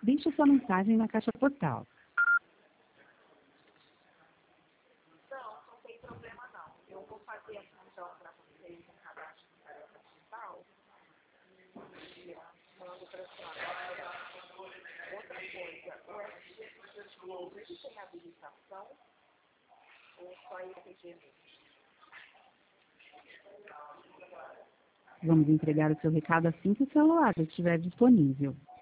Deixe sua mensagem na caixa postal. Não tem problema não. Eu vou fazer aqui então para vocês um cadastro de tarefa digital e mando para a senhora. Outra coisa, o SG tem habilitação ou só RG mesmo? Vamos entregar o seu recado assim que o celular estiver disponível.